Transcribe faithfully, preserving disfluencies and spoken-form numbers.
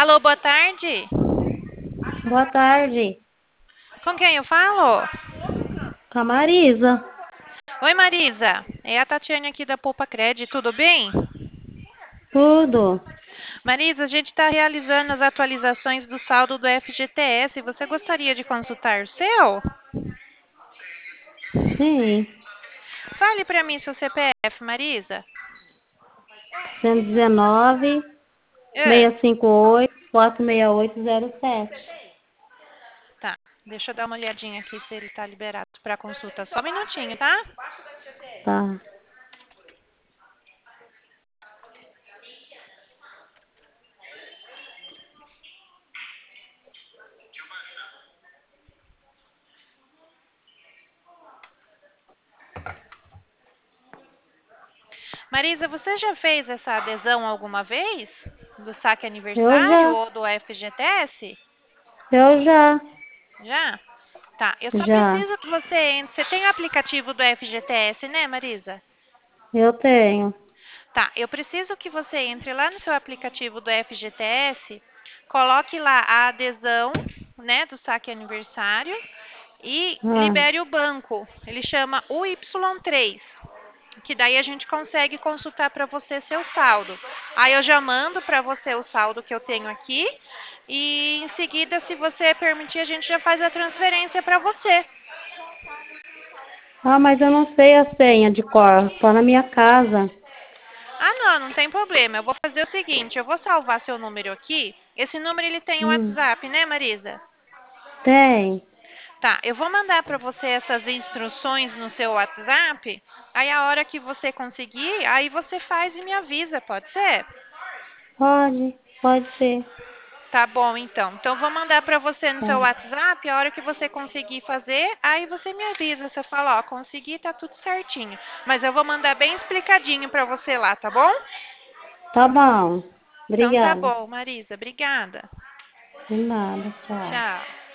Alô, boa tarde. Boa tarde, Com quem eu falo? com a Marisa. Oi, Marisa. É a Tatiane aqui da Poupa Cred, tudo bem? Tudo? Marisa, a gente está realizando as atualizações do saldo do F G T S. Você gostaria de consultar o seu? Sim, Fale para mim seu C P F, Marisa. cento e dezenove, É. seiscentos e cinquenta e oito, quatrocentos e sessenta e oito, zero sete. Tá, deixa eu dar uma olhadinha aqui se ele está liberado para consulta. Só um minutinho, tá? Tá. Marisa, você já fez essa adesão alguma vez? Do saque Eu aniversário já, ou do F G T S? eu já, Já? Tá, eu só já, preciso que você entre. Você tem o aplicativo do F G T S, né, Marisa? eu tenho. Tá, eu preciso que você entre lá no seu aplicativo do F G T S, coloque lá a adesão, né, do saque aniversário e Ah, libere o banco. Ele chama U Y três, que daí a gente consegue consultar para você seu saldo. Aí eu já mando para você o saldo que eu tenho aqui e em seguida, se você permitir, a gente já faz a transferência para você. ah, mas eu não sei a senha de cor. Tô na minha casa. Ah, não, não tem problema. Eu vou fazer o seguinte, eu vou salvar seu número aqui. Esse número ele tem o Hum, WhatsApp, né, Marisa? tem. Tá, eu vou mandar para você essas instruções no seu WhatsApp. Aí a hora que você conseguir, aí você faz e me avisa, pode ser? Pode, pode ser. Tá bom, então. Então, eu vou mandar para você no seu Tá, WhatsApp, a hora que você conseguir fazer, aí você me avisa. Você fala, ó, consegui, tá tudo certinho. Mas eu vou mandar bem explicadinho para você lá, tá bom? tá bom. Então, tá Obrigada. bom, Marisa. Obrigada. De nada, tchau. Tchau.